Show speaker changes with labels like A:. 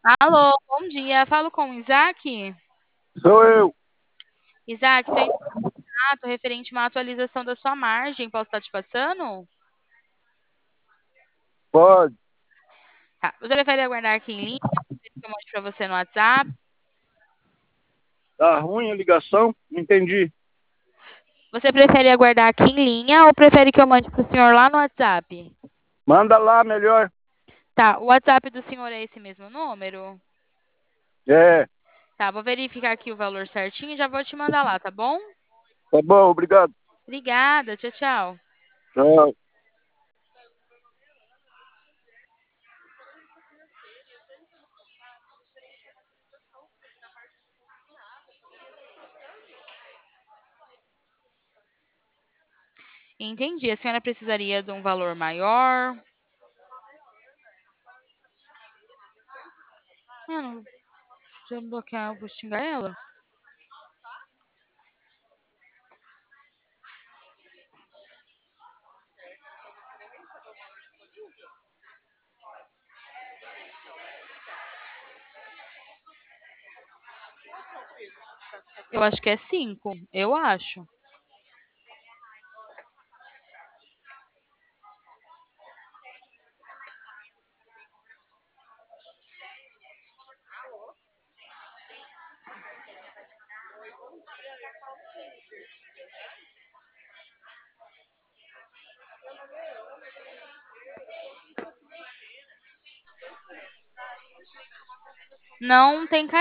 A: Alô, bom dia. Falo com o Isaac.
B: Sou eu.
A: Isaac, estou em contato referente a uma atualização da sua margem. Posso estar te passando?
B: Pode.
A: Tá. Você prefere aguardar aqui em linha? Prefere que eu mande para você no WhatsApp?
B: Tá ruim a ligação? Não entendi.
A: Você prefere aguardar aqui em linha ou prefere que eu mande para o senhor lá no WhatsApp?
B: Manda lá melhor.
A: Tá, o WhatsApp do senhor é esse mesmo número?
B: É,
A: Tá, vou verificar aqui o valor certinho e já vou te mandar lá, tá bom?
B: tá bom, obrigado.
A: Obrigada, tchau, tchau.
B: Tchau.
A: Entendi. A senhora precisaria de um valor maior? Não, se eu bloquear, eu vou xingar ela? Eu acho que é 5. Eu acho. Não tem